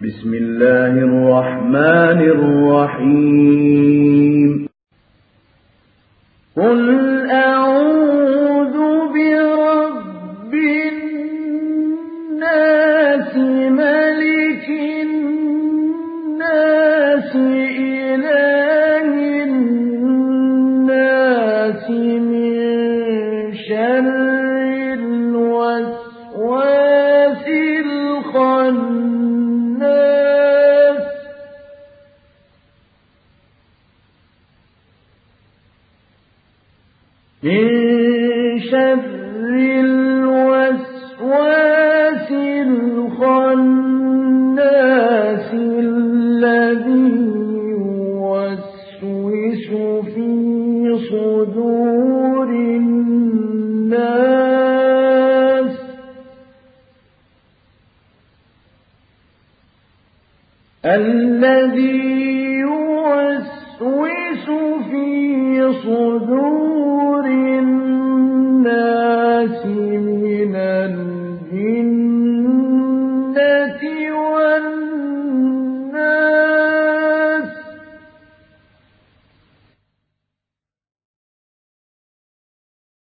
بسم الله الرحمن الرحيم قل أعوذ برب الناس ملك الناس إله الناس من شر الوسواس الخناس من شر الوسواس الخناس الذي يوسوس في صدور الناس الذي يوسوس في صدور